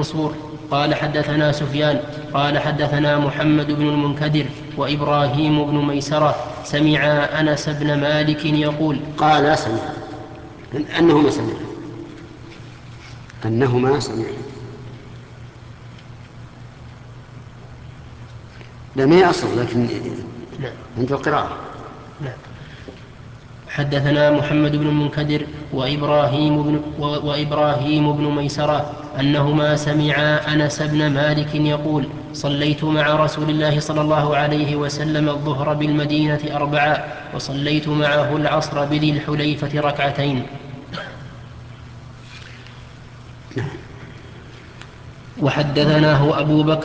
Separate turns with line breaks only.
منصور قال حدثنا سفيان قال حدثنا محمد بن المنكدر وإبراهيم بن ميسرة سمع أنس بن مالك يقول
قال سمع أنهما سمع لا ما أصل لكن عند القراءة.
نعم. حدثنا محمد بن المنكدر وإبراهيم بن ميسرة أنهما سمعا أنس بن مالك يقول صليت مع رسول الله صلى الله عليه وسلم الظهر بالمدينة 4 وصليت معه العصر بذي الحليفة 2 وحدثناه أبو بكر